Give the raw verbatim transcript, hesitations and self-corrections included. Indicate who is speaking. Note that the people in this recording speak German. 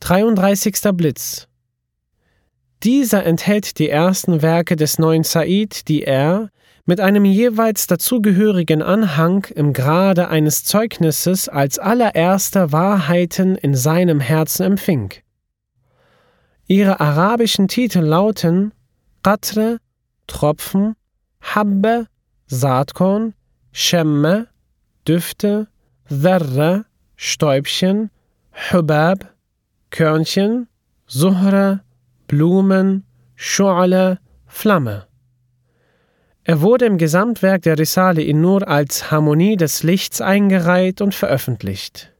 Speaker 1: dreiunddreißigster Blitz. Dieser enthält die ersten Werke des neuen Said, die er, mit einem jeweils dazugehörigen Anhang im Grade eines Zeugnisses als allererste Wahrheiten in seinem Herzen empfing. Ihre arabischen Titel lauten Qatre, Tropfen, Habbe, Saatkorn, Schemme, Düfte, Dharra, Stäubchen, Hubab, Körnchen, Suhra, Blumen, Schu'ala, Flamme. Er wurde im Gesamtwerk der Risale-i Nur als Harmonie des Lichts eingereiht und veröffentlicht.